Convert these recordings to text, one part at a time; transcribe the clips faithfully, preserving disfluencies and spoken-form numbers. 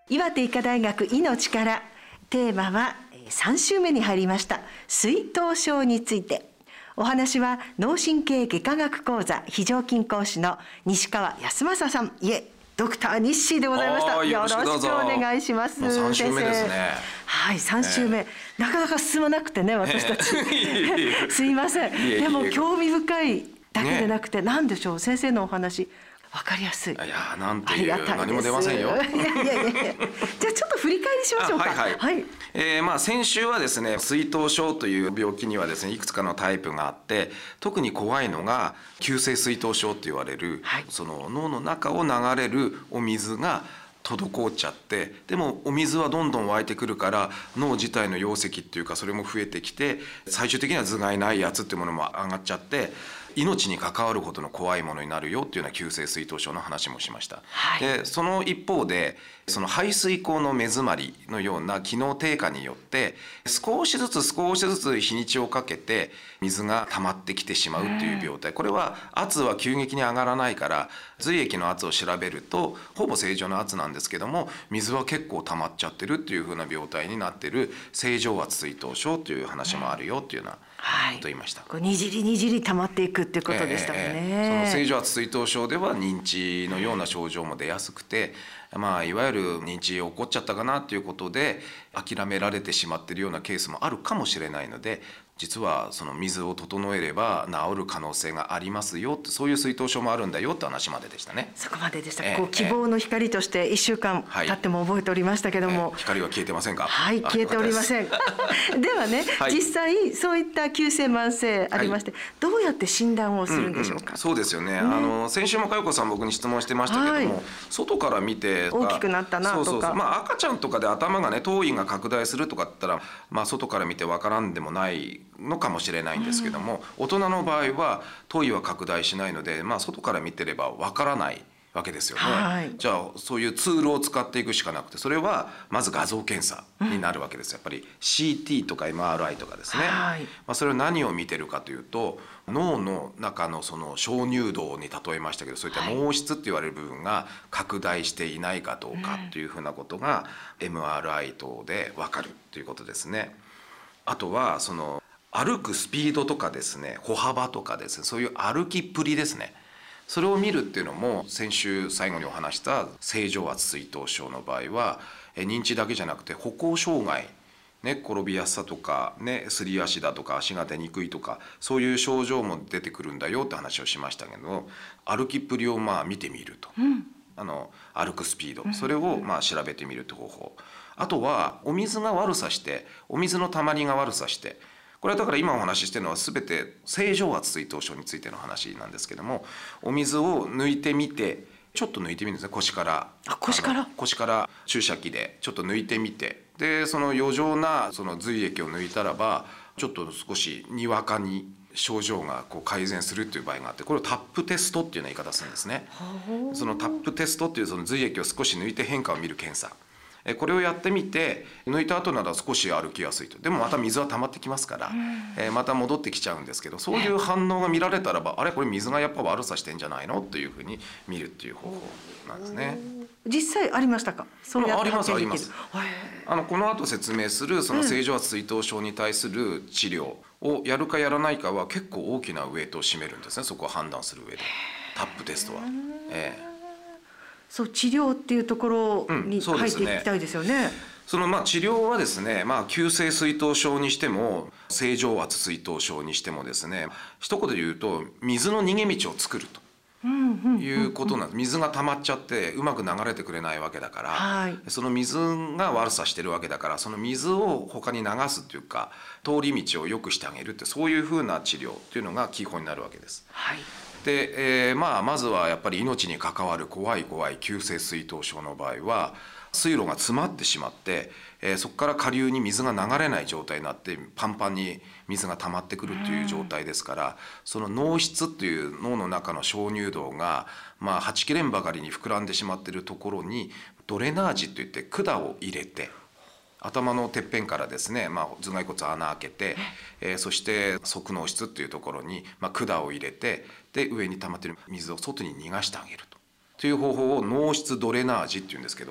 岩手医科大学医の力、テーマはさん週目に入りました水頭症について。お話は脳神経外科学講座非常勤講師の西川康正さん、いえドクターニッシーでございました。よろしくお願いします。 もうさん週目ですね。 はい、さん週目、えー、なかなか進まなくてね、私たち、えー、すいません。でも興味深いだけでなくて、ね、何でしょう、先生のお話わかりやすい。いや、なんていう、何も出ませんよ。 いやいやいやいや。じゃあちょっと振り返りしましょうか。 はいはい。はい、えー、まあ先週はですね、水頭症という病気にはですね、いくつかのタイプがあって、特に怖いのが急性水頭症と言われる、はい、その脳の中を流れるお水が滞っちゃって、でもお水はどんどん湧いてくるから脳自体の容積っていうかそれも増えてきて、最終的には頭蓋内圧っていうものも上がっちゃって、命に関わるほどの怖いものになるよっていうような急性水頭症の話もしました。はい、でその一方で、その排水口の目詰まりのような機能低下によって少しずつ少しずつ日にちをかけて水が溜まってきてしまうっていう病態。これは圧は急激に上がらないから、髄液の圧を調べるとほぼ正常な圧なんですけども、水は結構溜まっちゃってるっていう風な病態になってる正常圧水頭症という話もあるよっていうようなことを言いました。 はい、にじりにじり溜まっていくっていうことでしたもんね。 えー、その正常圧水頭症では認知のような症状も出やすくて、まあいわゆる認知起こっちゃったかなっていうことで諦められてしまっているようなケースもあるかもしれないので、実はその水を整えれば治る可能性がありますよって、そういう水頭症もあるんだよって話まででしたね。 そこまででした。えー、こう希望の光としていっしゅうかん経っても覚えておりましたけども、 はい、えー、光は消えてませんか？ はい、消えておりません。ではね、はい、実際そういった急性慢性ありまして、はい、どうやって診断をするんでしょうか？ うんうん、そうですよね。ね、あの先週も佳代子さん僕に質問してましたけども、はい、外から見て大きくなったなとか、 そうそうそう、まあ、赤ちゃんとかで頭がね頭位が拡大するとかだったら、まあ、外から見てわからんでもないのかもしれないんですけども、うん、大人の場合は頭位は拡大しないので、まあ、外から見てればわからないわけですよね。はい、じゃあそういうツールを使っていくしかなくて、それはまず画像検査になるわけです。やっぱり シーティー とか エムアールアイ とかですね。はい、まあ、それは何を見てるかというと、脳の中のその鍾乳洞に例えましたけど、そういった脳室って言われる部分が拡大していないかどうかというふうなことが エムアールアイ 等で分かるということですね。あとはその歩くスピードとかですね、歩幅とかですね、そういう歩きっぷりですね。それを見るっていうのも、先週最後にお話した正常圧水頭症の場合は認知だけじゃなくて歩行障害、ね、転びやすさとか、ね、すり足だとか足が出にくいとか、そういう症状も出てくるんだよって話をしましたけど、歩きっぷりをまあ見てみると、うん、あの歩くスピード、それをまあ調べてみるって方法。あとはお水が悪さして、お水のたまりが悪さして、これはだから今お話ししてるのは全て正常圧水頭症についての話なんですけども、お水を抜いてみて、ちょっと抜いてみるんですね。腰から、 あ、腰から腰から注射器でちょっと抜いてみて、でその余剰なその髄液を抜いたらば、ちょっと少しにわかに症状がこう改善するっていう場合があって、これをタップテストっていうような言い方するんですね。そのタップテストっていうその髄液を少し抜いて変化を見る検査、これをやってみて、抜いた後なら少し歩きやすいと。でもまた水は溜まってきますから、えー、また戻ってきちゃうんですけど、そういう反応が見られたらば、あれこれ水がやっぱ悪さしてんじゃないのっていうふうに見るっていう方法なんですね。 実際ありましたか？ それありますあります。あのこの後説明するその正常圧水頭症に対する治療をやるかやらないかは結構大きなウエイトを占めるんですね。そこを判断する上でタップテストは。えーそう、治療っていうところに入っていきたいですよね。うん、 そのまあ治療はですね、まあ、急性水頭症にしても正常圧水頭症にしてもですね、一言で言うと水の逃げ道を作るということなんです。水が溜まっちゃってうまく流れてくれないわけだから、はい、その水が悪さしてるわけだから、その水を他に流すっていうか通り道を良くしてあげるって、そういうふうな治療っていうのが基本になるわけです。はい、で、えーまあ、まずはやっぱり命に関わる怖い怖い急性水頭症の場合は水路が詰まってしまって、えー、そこから下流に水が流れない状態になってパンパンに水が溜まってくるという状態ですから、その脳室っていう脳の中の鍾乳洞が、まあ、はち切れんばかりに膨らんでしまっているところにドレナージといって管を入れて、頭のてっぺんからですね、まあ、頭蓋骨穴開けて、えー、そして側脳室っていうところに、まあ、管を入れて、で上に溜まっている水を外に逃がしてあげるとという方法を脳室ドレナージっていうんですけど、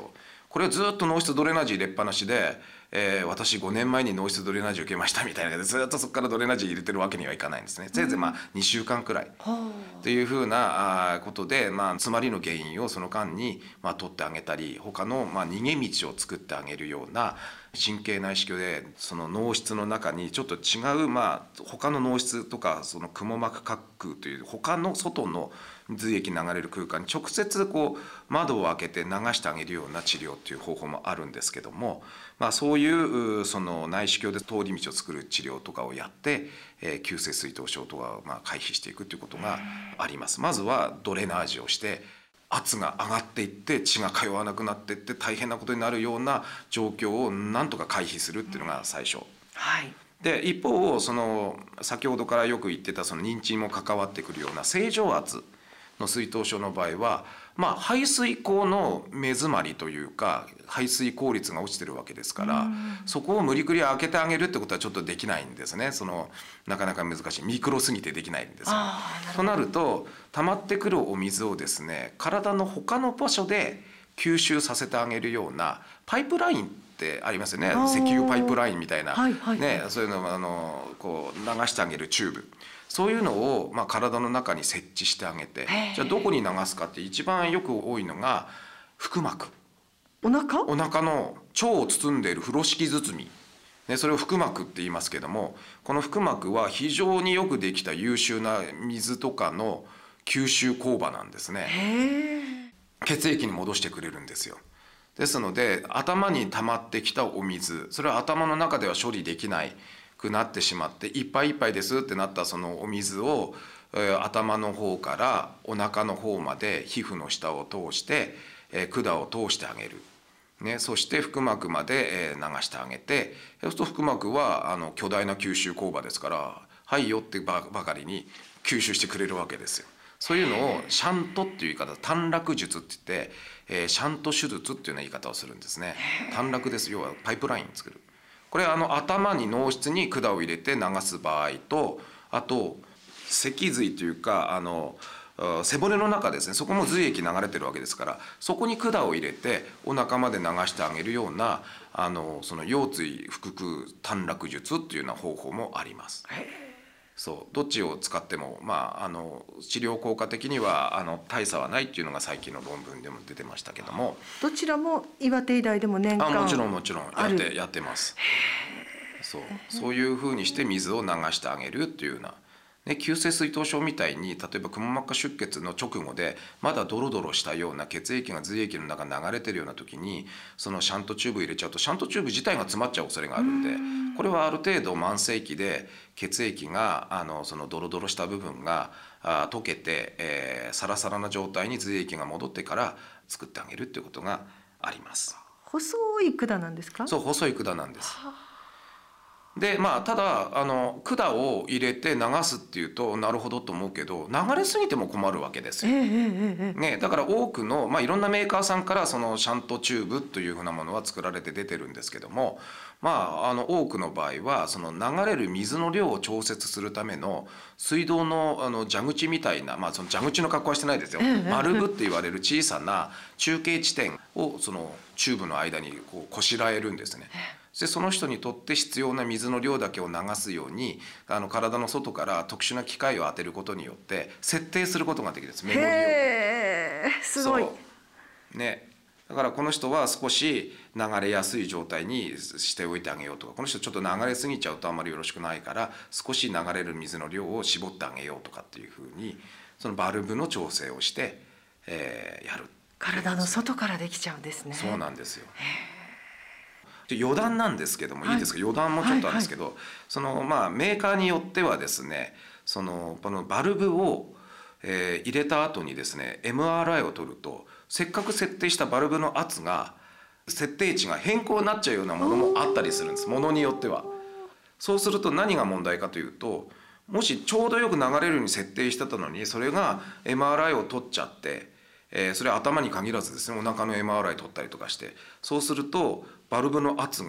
これをずっと脳室ドレナージ入れっぱなしで、えー、私ごねんまえに脳室ドレナージ受けましたみたいなのでずっとそこからドレナージ入れてるわけにはいかないんですね。せいぜいまあにしゅうかんくらいというふうなことで、まあ、詰まりの原因をその間にまあ取ってあげたり、他のまあ逃げ道を作ってあげるような神経内視鏡でその脳室の中にちょっと違う、まあ他の脳室とかそのくも膜下腔という他の外の髄液流れる空間に直接こう窓を開けて流してあげるような治療という方法もあるんですけども、まあ、そういうその内視鏡で通り道を作る治療とかをやって、えー、急性水頭症とかをまあ回避していくということがあります。まずはドレナージをして圧が上がっていって血が通わなくなっていって大変なことになるような状況をなんとか回避するっていうのが最初。 はい、 で一方その先ほどからよく言ってたその認知にも関わってくるような正常圧の水頭症の場合は、まあ、排水口の目詰まりというか排水効率が落ちてるわけですから、そこを無理くり開けてあげるってことはちょっとできないんですね。そのなかなか難しい、ミクロすぎてできないんですよ。となると溜まってくるお水をですね体の他の場所で吸収させてあげるようなパイプラインってありますよね。石油パイプラインみたいな、はいはい、ね、そういうのをあのこう流してあげるチューブ、そういうのをまあ体の中に設置してあげて、じゃあどこに流すかって一番よく多いのが腹膜、 お腹お腹の腸を包んでいる風呂敷包み、ね、それを腹膜って言いますけども、この腹膜は非常によくできた優秀な水とかの吸収工場なんですね。血液に戻してくれるんですよ。ですので頭に溜まってきたお水、それは頭の中では処理できないくなってしまっていっぱいいっぱいですってなったそのお水を、えー、頭の方からお腹の方まで皮膚の下を通して、えー、管を通してあげる、ね、そして腹膜まで、えー、流してあげて、そうすると腹膜はあの巨大な吸収工場ですからはいよってばかりに吸収してくれるわけですよ。そういうのをシャントっていう言い方、短絡術って言って、えー、シャント手術っていうような言い方をするんですね。短絡です。要はパイプライン作る。これはあの頭に脳室に管を入れて流す場合と、あと脊髄というかあの背骨の中ですね、そこも髄液流れてるわけですから、そこに管を入れてお腹まで流してあげるようなあのその腰椎腹腔短絡術っていうような方法もあります。そうどっちを使っても、まあ、あの治療効果的にはあの大差はないっていうのが最近の論文でも出てましたけども、 どちらも岩手医大でも年間あもちろんもちろんやってやってます。そうそういうふうにして水を流してあげるっていうような、ね、急性水頭症みたいに例えばくも膜下出血の直後でまだドロドロしたような血液が髄液の中に流れてるような時にそのシャントチューブ入れちゃうとシャントチューブ自体が詰まっちゃう恐れがあるんで、これはある程度慢性期で血液があのそのドロドロした部分があ溶けて、えー、サラサラな状態に髄液が戻ってから作ってあげるっていうことがあります。 細い管なんですか？ そう細い管なんです。でまあただあの管を入れて流すっていうとなるほどと思うけど、流れすぎても困るわけですよ、えーえーね、だから多くの、まあ、いろんなメーカーさんからそのシャントチューブというふうなものは作られて出てるんですけども、まあ、あの多くの場合はその流れる水の量を調節するための水道 の, あの蛇口みたいな、まあ、その蛇口の格好はしてないですよ、バルブって言われる小さな中継地点をそのチューブの間にこうこしらえるんですね。でその人にとって必要な水の量だけを流すようにあの体の外から特殊な機械を当てることによって設定することができるんです。メモリを。 へーすごい。 ね、だからこの人は少し流れやすい状態にしておいてあげようとか、この人ちょっと流れすぎちゃうとあんまりよろしくないから少し流れる水の量を絞ってあげようとかっていうふうにそのバルブの調整をして、えー、やる。 体の外からできちゃうんですね。 そうなんですよ。余談なんですけども、はい、いいですか、余談もちょっとあるんですけど、はいはい、そのまあメーカーによってはですね、そのこのバルブを、えー、入れた後にですね エムアールアイ を取るとせっかく設定したバルブの圧が設定値が変更になっちゃうようなものもあったりするんです、ものによっては。そうすると何が問題かというと、もしちょうどよく流れるように設定してたのにそれが エムアールアイ を取っちゃって、えー、それは頭に限らずですね、お腹の エムアールアイ 取ったりとかして、そうするとバルブの圧が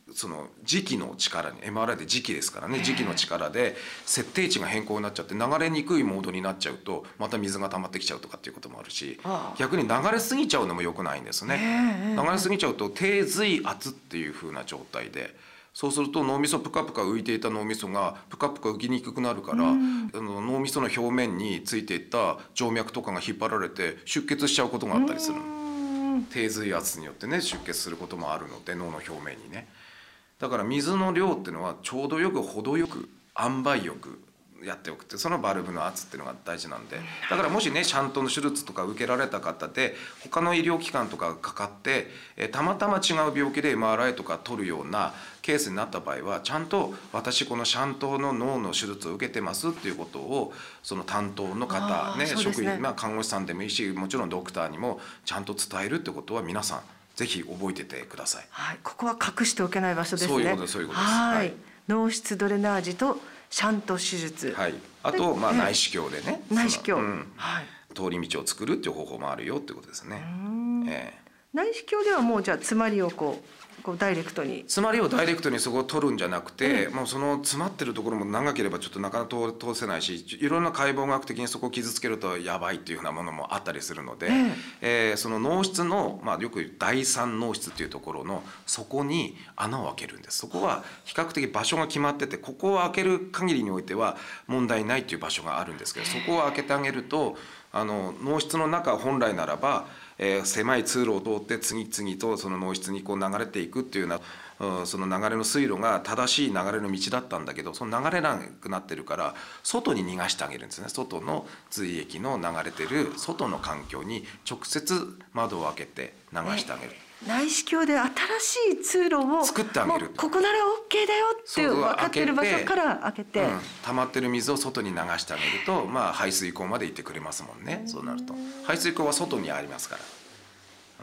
その磁気の力に エムアールアイ で磁気ですからね、磁気の力で設定値が変更になっちゃって流れにくいモードになっちゃうとまた水が溜まってきちゃうとかっていうこともあるし、逆に流れすぎちゃうのも良くないんですね。流れすぎちゃうと低髄圧っていう風な状態で、そうすると脳みそぷかぷか浮いていた脳みそがぷかぷか浮きにくくなるから、うん、あの脳みその表面についていった静脈とかが引っ張られて出血しちゃうことがあったりする。低髄圧によってね出血することもあるので、脳の表面にね。だから水の量っていうのはちょうどよく程よく塩梅よくやっておくって、そのバルブの圧っていうのが大事なんで、だからもしねシャントの手術とか受けられた方で他の医療機関とかがかかってえたまたま違う病気で エムアールアイ とか取るようなケースになった場合は、ちゃんと私このシャントの脳の手術を受けてますっていうことをその担当の方ね、職員、まあ看護師さんでもいいし、もちろんドクターにもちゃんと伝えるってことは皆さんぜひ覚えててください。 はい、ここは隠しておけない場所ですね。 そういうことです、そういうことです。 はい、 はい、 脳室ドレナージとシャント手術。 はい、あとまあ内視鏡でね、 内視鏡、 うん、はい、通り道を作るっていう方法もあるよってことですね。えー、 内視鏡ではもうじゃあ詰まりをこうこうダイレクトに詰まりをダイレクトにそこを取るんじゃなくて、うん、もうその詰まってるところも長ければちょっとなかなか通せないし、いろんな解剖学的にそこを傷つけるとやばいっていうふうなものもあったりするので、えーえー、その脳室の、まあ、よく言う第三脳室っていうところの底に穴を開けるんです。そこは比較的場所が決まってて、ここを開ける限りにおいては問題ないっていう場所があるんですけど、そこを開けてあげるとあの脳室の中本来ならばえー、狭い通路を通って次々とその脳室にこう流れていくっていうような、うん、その流れの水路が正しい流れの道だったんだけど、その流れなくなってるから外に逃がしてあげるんですね。外の髄液の流れてる外の環境に直接窓を開けて流してあげる。 内視鏡で新しい通路を作ってあげる。 ここなら OK だよって分かってる場所から開けて、うん、 溜まってる水を外に流してあげると、まあ、排水口まで行ってくれますもんね。そうなると排水口は外にありますから、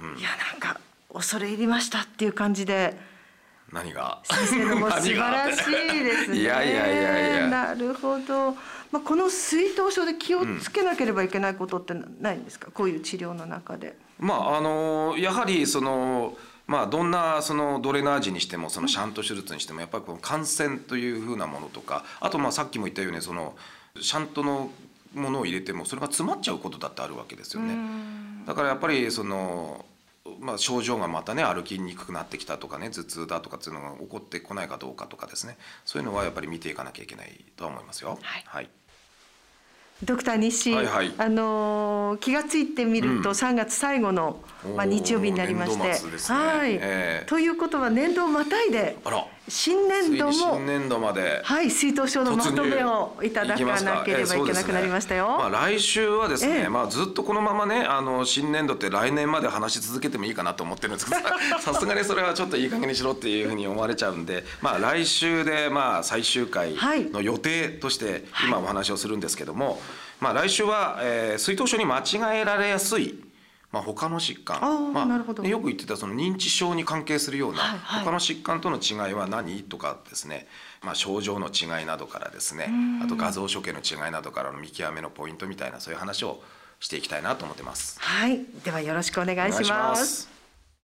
うん、 いやなんか恐れ入りましたっていう感じで。 何が先生のも素晴らしいですね。 いやいやいやいや。 なるほど。まあ、この水頭症で気をつけなければいけないことってないんですか、うん、こういう治療の中で。 まああのやはりそのまあどんなそのドレナージにしてもそのシャント手術にしてもやっぱりこの感染というふうなものとか、あとまあさっきも言ったようにそのシャントのものを入れてもそれが詰まっちゃうことだってあるわけですよね。だからやっぱりそのまあ症状がまたね歩きにくくなってきたとかね、頭痛だとかっていうのが起こってこないかどうかとかですね、そういうのはやっぱり見ていかなきゃいけないとは思いますよ。 はい、 はい、 ドクター西、はいはい、あのー、気がついてみるとさんがつ最後の、うん、まあ、日曜日になりまして、 年度末ですね、 はい、えー、ということは年度をまたいで新年度も新年度まで、 はい、水頭症のまとめをいただかなければいけなくなりましたよ。 えーね、まあ、来週はですね、えーまあ、ずっとこのままねあの新年度って来年まで話し続けてもいいかなと思ってるんですけどさすがにそれはちょっといい加減にしろっていうふうに思われちゃうんで、まあ、来週でまあ最終回の予定として今お話をするんですけども、はい、まあ、来週は、えー、水頭症に間違えられやすい、まあ、他の疾患、まあ、よく言ってたその認知症に関係するような、はいはい、他の疾患との違いは何とかですね、まあ、症状の違いなどからですね、あと画像処刑の違いなどからの見極めのポイントみたいなそういう話をしていきたいなと思ってます。 はい、ではよろしくお願いします。